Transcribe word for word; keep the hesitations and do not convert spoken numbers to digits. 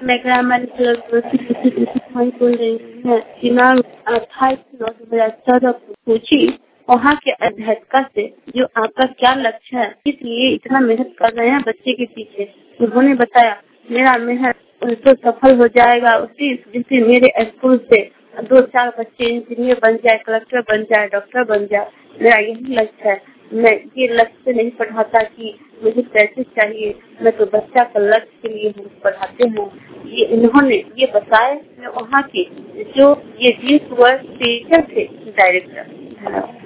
मैं ग्रामीण वही बोल रही हूँ। दिनांक अट्ठाईस नौ दो हजार चौदह को पूछी वहाँ के अध्यापिका से जो आपका क्या लक्ष्य है, इसलिए इतना मेहनत कर रहे हैं बच्चे के पीछे। उन्होंने बताया मेरा मेहनत तो सफल हो जाएगा उसी जिससे मेरे स्कूल से दो चार बच्चे इंजीनियर बन जाए, कलेक्टर बन जाए, डॉक्टर बन जाए। मेरा यही लक्ष्य है। मैं ये लक्ष्य से नहीं पढ़ाता कि मुझे पैसे चाहिए, मैं तो बच्चा का लक्ष्य के लिए पढ़ाते हैं। ये इन्होंने ये बताया वहाँ के जो ये बीस वर्ष टीचर थे डायरेक्टर।